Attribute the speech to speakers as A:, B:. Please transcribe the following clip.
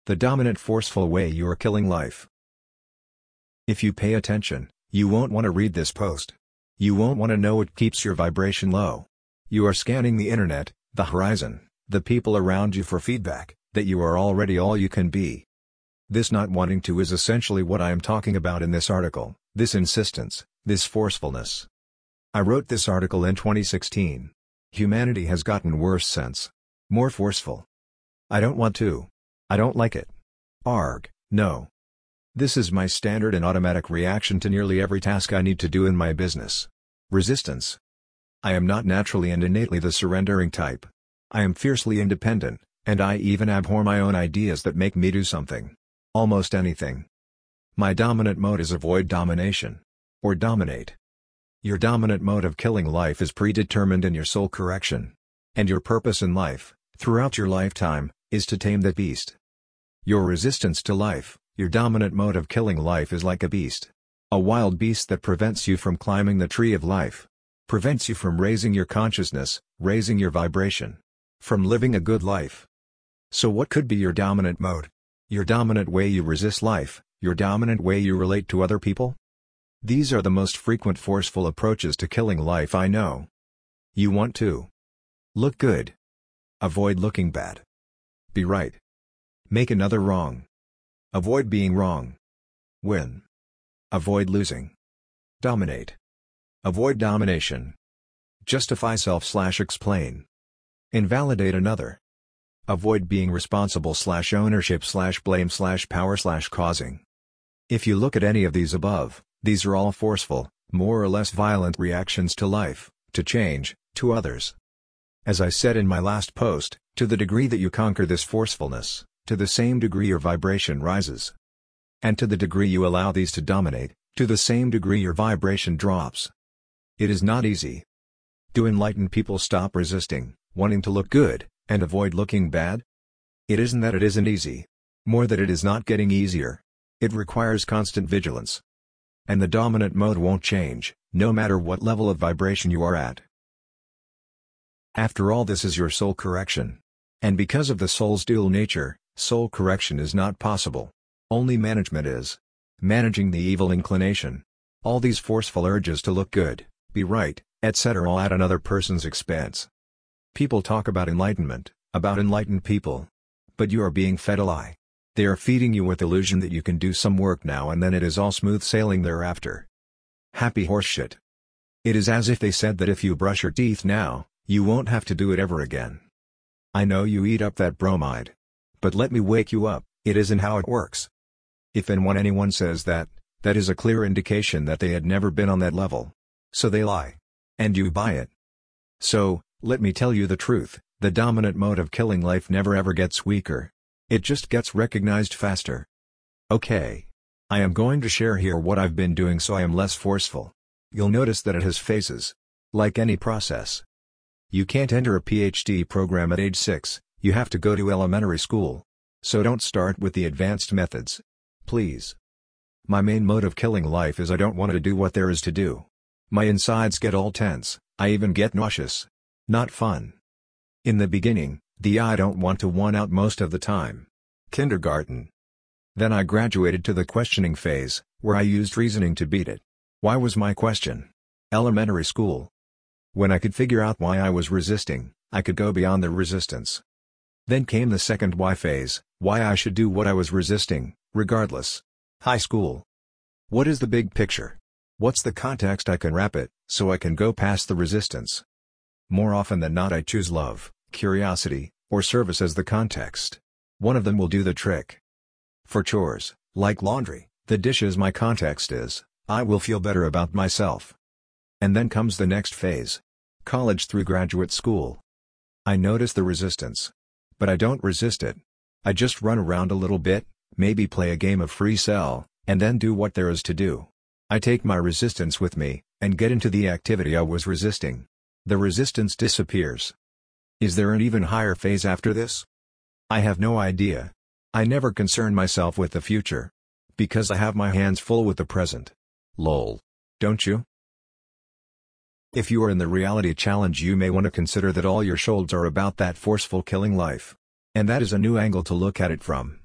A: The dominant forceful way you are killing life. If you pay attention, you won't want to read this post. You won't want to know what keeps your vibration low. You are scanning the internet, the horizon, the people around you for feedback, that you are already all you can be. This not wanting to is essentially what I am talking about in this article, this insistence, this forcefulness. I wrote this article in 2016. Humanity has gotten worse since. More forceful. I don't want to. I don't like it. Arg, no. This is my standard and automatic reaction to nearly every task I need to do in my business. Resistance. I am not naturally and innately the surrendering type. I am fiercely independent, and I even abhor my own ideas that make me do something. Almost anything. My dominant mode is avoid domination. Or dominate. Your dominant mode of killing life is predetermined in your soul correction. And your purpose in life, throughout your lifetime, is to tame that beast. Your resistance to life, your dominant mode of killing life is like a beast. A wild beast that prevents you from climbing the tree of life. Prevents you from raising your consciousness, raising your vibration. From living a good life. So what could be your dominant mode? Your dominant way you resist life, your dominant way you relate to other people? These are the most frequent forceful approaches to killing life I know. You want to look good. Avoid looking bad. Be right. Make another wrong. Avoid being wrong. Win. Avoid losing. Dominate. Avoid domination. Justify self/explain. Invalidate another. Avoid being responsible/ownership/blame/power/causing. If you look at any of these above, these are all forceful, more or less violent reactions to life, to change, to others. As I said in my last post, to the degree that you conquer this forcefulness, to the same degree your vibration rises. And to the degree you allow these to dominate, to the same degree your vibration drops. It is not easy. Do enlightened people stop resisting, wanting to look good, and avoid looking bad? It isn't that it isn't easy. More that it is not getting easier. It requires constant vigilance. And the dominant mode won't change, no matter what level of vibration you are at. After all, this is your soul correction. And because of the soul's dual nature, soul correction is not possible. Only management is. Managing the evil inclination. All these forceful urges to look good, be right, etc. all at another person's expense. People talk about enlightenment, about enlightened people. But you are being fed a lie. They are feeding you with illusion that you can do some work now and then it is all smooth sailing thereafter. Happy horseshit. It is as if they said that if you brush your teeth now, you won't have to do it ever again. I know you eat up that bromide. But let me wake you up, it isn't how it works. If and when anyone says that, that is a clear indication that they had never been on that level. So they lie. And you buy it. So, let me tell you the truth, the dominant mode of killing life never ever gets weaker. It just gets recognized faster. Okay. I am going to share here what I've been doing so I am less forceful. You'll notice that it has phases. Like any process. You can't enter a PhD program at age 6, you have to go to elementary school. So don't start with the advanced methods. Please. My main mode of killing life is I don't want to do what there is to do. My insides get all tense, I even get nauseous. Not fun. In the beginning, the I don't want to won out most of the time. Kindergarten. Then I graduated to the questioning phase, where I used reasoning to beat it. Why was my question? Elementary school. When I could figure out why I was resisting, I could go beyond the resistance. Then came the second why phase, why I should do what I was resisting, regardless. High school. What is the big picture? What's the context I can wrap it, so I can go past the resistance? More often than not I choose love, curiosity, or service as the context. One of them will do the trick. For chores, like laundry, the dishes my context is, I will feel better about myself. And then comes the next phase. College through graduate school. I notice the resistance. But I don't resist it. I just run around a little bit, maybe play a game of free cell, and then do what there is to do. I take my resistance with me, and get into the activity I was resisting. The resistance disappears. Is there an even higher phase after this? I have no idea. I never concern myself with the future. Because I have my hands full with the present. Lol. Don't you? If you are in the reality challenge, you may want to consider that all your shoulds are about that forceful killing life. And that is a new angle to look at it from.